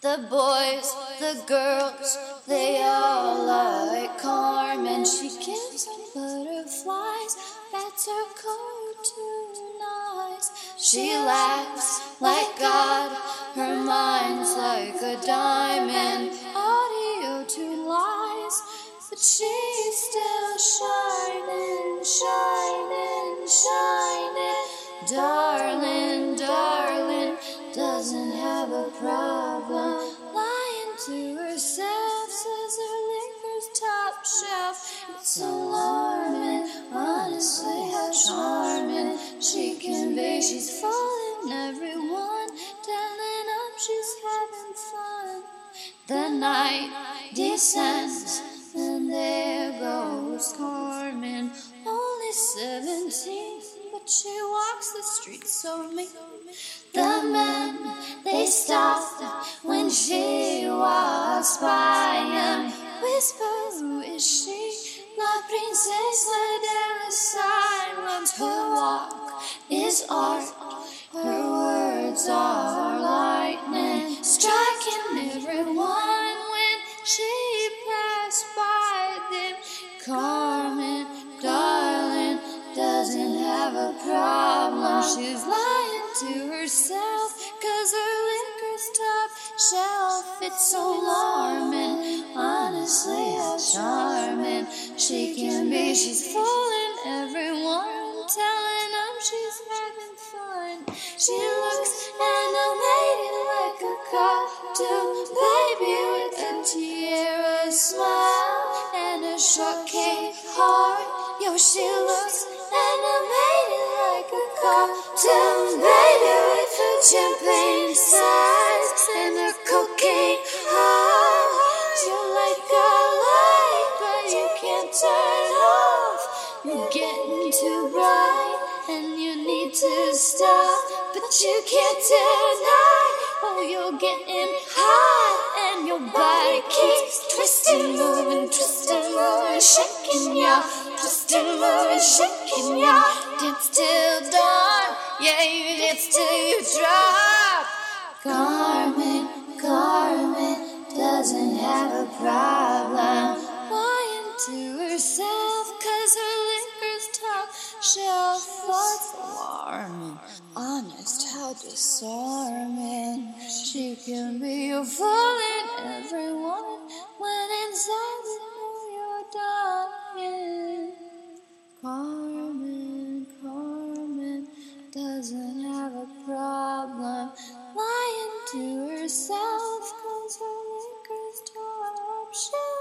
The boys, the girls, they all like Carmen. She gives them butterflies, that's her cartoon eyes. She laughs like God, her mind's like a diamond. Audio tune lies, but she's still shining, shining, shining. Darling, darling, doesn't have a problem. Lying to herself, says her liquor's top shelf. It's alarming, honestly, how charming she can be. She's fooling everyone, telling them she's having fun. The night descends, and there goes Carmen. Only 17, but she walks the streets so mean. The men, they stopped when she walks by and whisper, who is she? La princesa de los silence. Her walk is art, her words are lightning, striking everyone when she passed by them. Carmen, darling, doesn't have a problem. She's lying to herself, 'cause her liquor's top shelf. It's alarming, honestly, how charming she can be. She's fooling everyone, telling them she's having fun. She looks animated like a cartoon baby with a tiara smile and a shortcake heart. Yo, she looks animated like a cartoon baby with her champagne size and her cocaine heart. You're like a light, but you can't turn off. You're getting too bright, and you need to stop, but you can't deny. Oh, you're getting hot, and your body keeps twisting, moving, shaking ya. Twisting, moving, shaking ya. Dance till dawn, yeah, you dance till you drop. Carmen, Carmen doesn't have a problem. Lying to herself, 'cause her liquor's top shelf. What's alarming? Honest, how disarming she can be. You're fooling everyone when inside you know you're dying. Carmen, Carmen doesn't have a problem. Lying to herself, 'cause her liquor's top shelf.